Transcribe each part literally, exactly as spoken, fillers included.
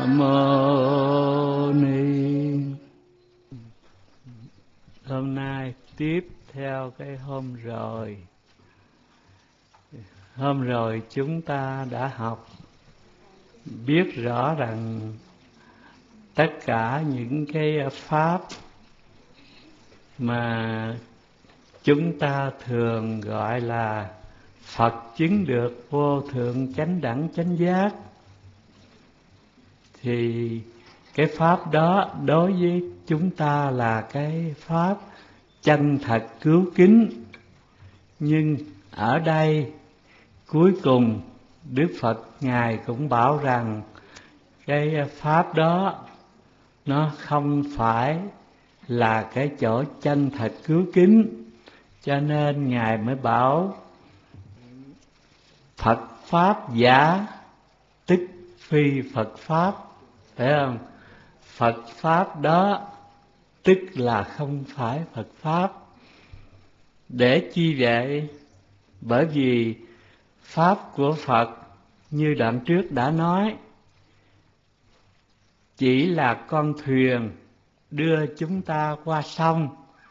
Mô Ni. Hôm nay tiếp theo cái hôm rồi. Hôm rồi chúng ta đã học biết rõ rằng tất cả những cái pháp mà chúng ta thường gọi là Phật chứng được vô thượng chánh đẳng chánh giác, thì cái pháp đó đối với chúng ta là cái pháp chân thật cứu kính. Nhưng ở đây cuối cùng Đức Phật Ngài cũng bảo rằng cái pháp đó nó không phải là cái chỗ chân thật cứu kính, cho nên Ngài mới bảo Phật pháp giả tức phi Phật pháp, phải không? Phật pháp đó tức là không phải Phật pháp. Để chi vậy? Bởi vì pháp của Phật như đoạn trước đã nói, chỉ là con thuyền đưa chúng ta qua sông.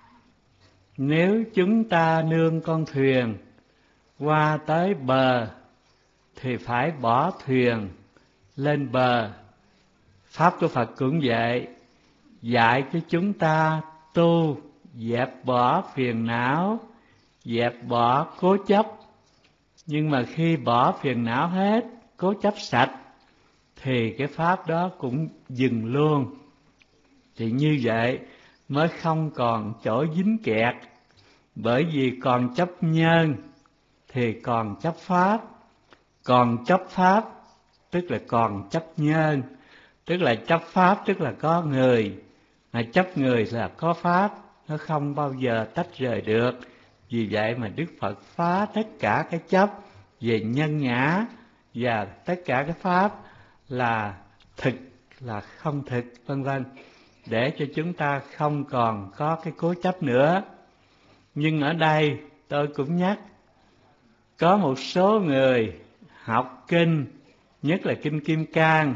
Nếu chúng ta nương con thuyền qua tới bờ thì phải bỏ thuyền lên bờ. Pháp của Phật cũng vậy, dạy cho chúng ta tu dẹp bỏ phiền não, dẹp bỏ cố chấp. Nhưng mà khi bỏ phiền não hết, cố chấp sạch, thì cái pháp đó cũng dừng luôn. Thì như vậy mới không còn chỗ dính kẹt. Bởi vì còn chấp nhân thì còn chấp pháp, còn chấp pháp tức là còn chấp nhân, tức là chấp pháp tức là có người, mà chấp người là có pháp, nó không bao giờ tách rời được. Vì vậy mà Đức Phật phá tất cả cái chấp về nhân ngã và tất cả cái pháp là thực, là không thực, vân vân, để cho chúng ta không còn có cái cố chấp nữa. Nhưng ở đây tôi cũng nhắc, có một số người học kinh, nhất là kinh Kim Cang,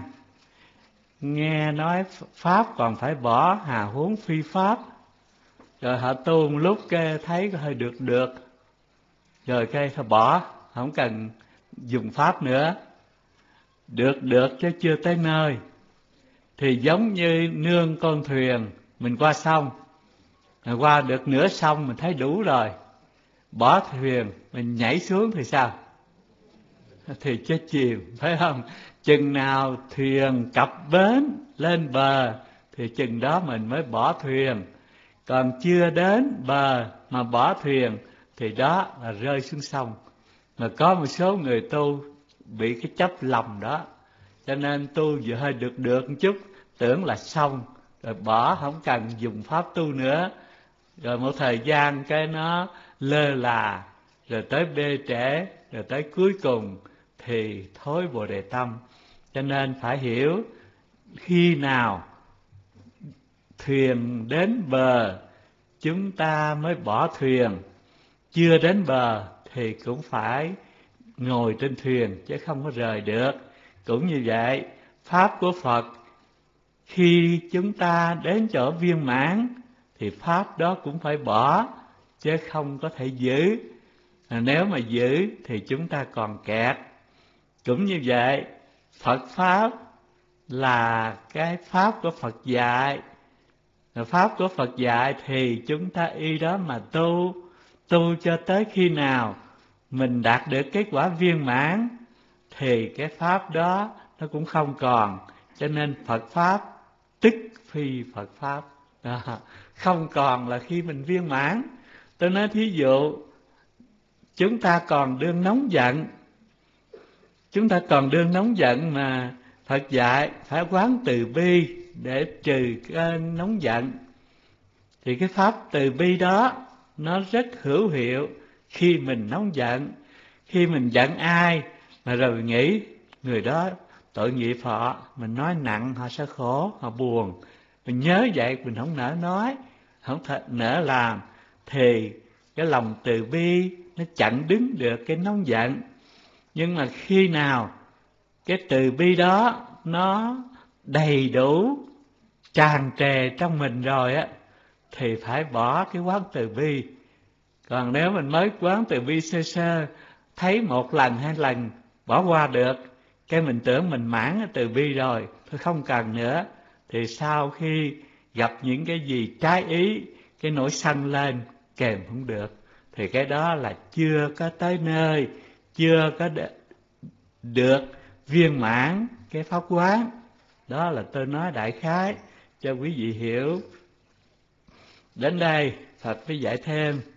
nghe nói pháp còn phải bỏ, hà huống phi pháp. Rồi họ tu một lúc cái thấy hơi được được, rồi cái họ bỏ, không cần dùng pháp nữa. Được được chứ chưa tới nơi. Thì giống như nương con thuyền, mình qua sông, rồi qua được nửa sông mình thấy đủ rồi, bỏ thuyền mình nhảy xuống thì sao? Thì chết chìm, phải không? Chừng nào thuyền cập bến lên bờ thì chừng đó mình mới bỏ thuyền. Còn chưa đến bờ mà bỏ thuyền thì đó là rơi xuống sông. Mà có một số người tu bị cái chấp lầm đó, cho nên tu vừa hơi được được một chút, tưởng là xong rồi bỏ, không cần dùng pháp tu nữa. Rồi một thời gian cái nó lơ là, rồi tới bê trễ, rồi tới cuối cùng thì thối Bồ Đề tâm. Cho nên phải hiểu, khi nào thuyền đến bờ chúng ta mới bỏ thuyền, chưa đến bờ thì cũng phải ngồi trên thuyền chứ không có rời được. Cũng như vậy, pháp của Phật khi chúng ta đến chỗ viên mãn thì pháp đó cũng phải bỏ, chứ không có thể giữ. Nếu mà giữ thì chúng ta còn kẹt. Cũng như vậy, Phật pháp là cái pháp của Phật dạy. Pháp của Phật dạy thì chúng ta y đó mà tu, tu cho tới khi nào mình đạt được kết quả viên mãn thì cái pháp đó nó cũng không còn. Cho nên Phật pháp tức phi Phật pháp đó. Không còn là khi mình viên mãn. Tôi nói thí dụ, chúng ta còn đương nóng giận, chúng ta còn đương nóng giận mà Phật dạy phải quán từ bi để trừ cơn nóng giận. Thì cái pháp từ bi đó nó rất hữu hiệu khi mình nóng giận. Khi mình giận ai mà rồi nghĩ người đó tội nghiệp họ, mình nói nặng họ sẽ khổ, họ buồn, mình nhớ vậy mình không nỡ nói, không nỡ làm, thì cái lòng từ bi nó chặn đứng được cái nóng giận. Nhưng mà khi nào cái từ bi đó nó đầy đủ tràn trề trong mình rồi á thì phải bỏ cái quán từ bi. Còn nếu mình mới quán từ bi sơ sơ, thấy một lần hai lần bỏ qua được, cái mình tưởng mình mãn cái từ bi rồi, thôi không cần nữa, thì sau khi gặp những cái gì trái ý, cái nỗi sân lên kèm không được, thì cái đó là chưa có tới nơi, chưa có được viên mãn cái pháp quán. Đó là tôi nói đại khái cho quý vị hiểu. Đến đây Phật mới dạy thêm.